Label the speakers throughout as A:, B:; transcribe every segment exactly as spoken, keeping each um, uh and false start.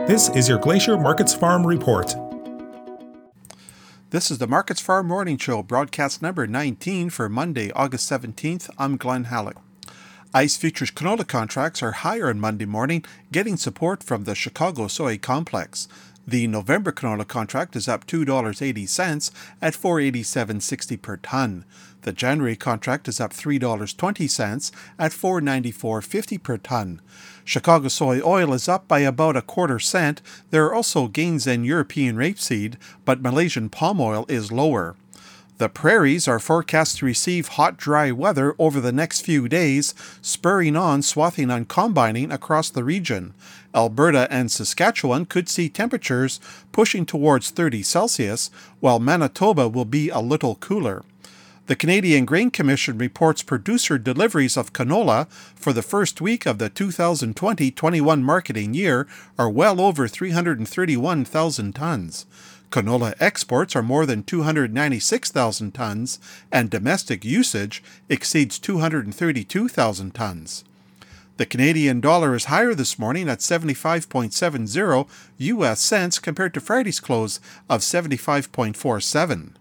A: This is your Glacier Markets Farm Report.
B: This is the Markets Farm Morning Show, broadcast number nineteen for Monday, August seventeenth. I'm Glenn Halleck. ICE futures canola contracts are higher on Monday morning, getting support from the Chicago soy complex. The November canola contract is up two dollars and eighty cents at four eighty-seven sixty per ton. The January contract is up three dollars and twenty cents at four ninety-four fifty per ton. Chicago soy oil is up by about a quarter cent. There are also gains in European rapeseed, but Malaysian palm oil is lower. The prairies are forecast to receive hot, dry weather over the next few days, spurring on swathing on combining across the region. Alberta and Saskatchewan could see temperatures pushing towards thirty Celsius, while Manitoba will be a little cooler. The Canadian Grain Commission reports producer deliveries of canola for the first week of the two thousand twenty twenty-one marketing year are well over three hundred thirty-one thousand tons. Canola exports are more than two hundred ninety-six thousand tons, and domestic usage exceeds two hundred thirty-two thousand tons. The Canadian dollar is higher this morning at seventy-five point seven zero U S cents compared to Friday's close of seventy-five point four seven.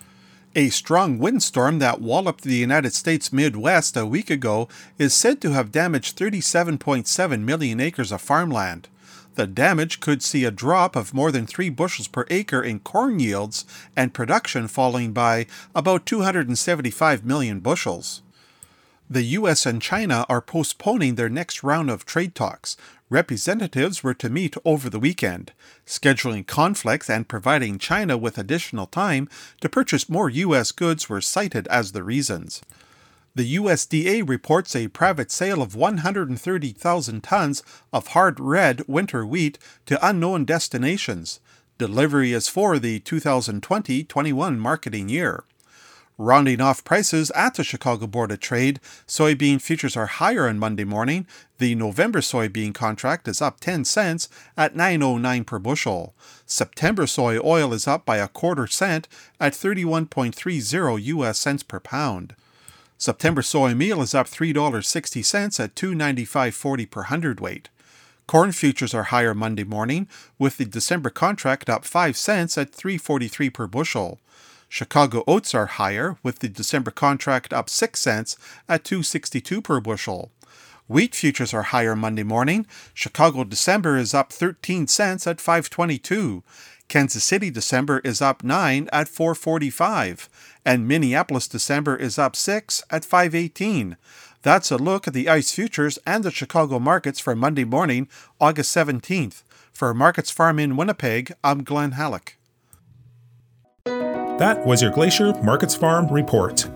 B: A strong windstorm that walloped the United States Midwest a week ago is said to have damaged thirty-seven point seven million acres of farmland. The damage could see a drop of more than three bushels per acre in corn yields and production falling by about two hundred seventy-five million bushels. The U S and China are postponing their next round of trade talks. Representatives were to meet over the weekend. Scheduling conflicts and providing China with additional time to purchase more U S goods were cited as the reasons. The U S D A reports a private sale of one hundred thirty thousand tons of hard red winter wheat to unknown destinations. Delivery is for the two thousand twenty twenty-one marketing year. Rounding off prices at the Chicago Board of Trade, soybean futures are higher on Monday morning. The November soybean contract is up ten cents at nine oh nine per bushel. September soy oil is up by a quarter cent at thirty-one point three zero U S cents per pound. September soy meal is up three dollars and sixty cents at two ninety-five forty per hundredweight. Corn futures are higher Monday morning, with the December contract up five cents at three forty-three per bushel. Chicago oats are higher, with the December contract up six cents at two sixty-two per bushel. Wheat futures are higher Monday morning. Chicago December is up thirteen cents at five twenty-two. Kansas City December is up nine at four forty-five, and Minneapolis December is up six at five eighteen. That's a look at the ICE futures and the Chicago markets for Monday morning, August seventeenth. For Markets Farm in Winnipeg, I'm Glenn Halleck.
A: That was your Glacier Markets Farm Report.